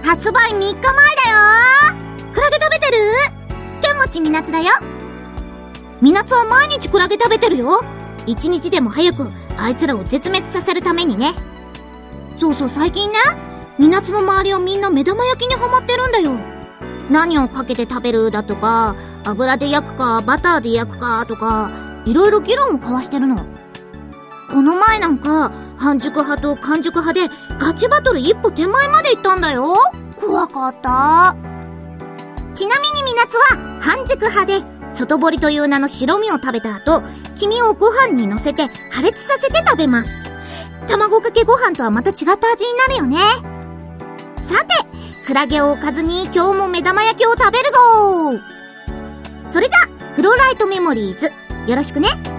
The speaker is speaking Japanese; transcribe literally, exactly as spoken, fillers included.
発売みっかまえだよ。クラゲ食べてる？剣持みなつだよ。みなつは毎日クラゲ食べてるよ。一日でも早くあいつらを絶滅させるためにね。そうそう、最近ね、みなつの周りはみんな目玉焼きにハマってるんだよ。何をかけて食べるだとか、油で焼くかバターで焼くかとか、いろいろ議論を交わしてるの。この前なんか半熟派と完熟派でガチバトル一歩手前まで行ったんだよ。怖かった。ちなみにみなつは半熟派で、外堀という名の白身を食べた後、黄身をご飯に乗せて破裂させて食べます。卵かけご飯とはまた違った味になるよね。さて、クラゲをおかずに今日も目玉焼きを食べるぞ。それじゃ、フロライトメモリーズ、よろしくね。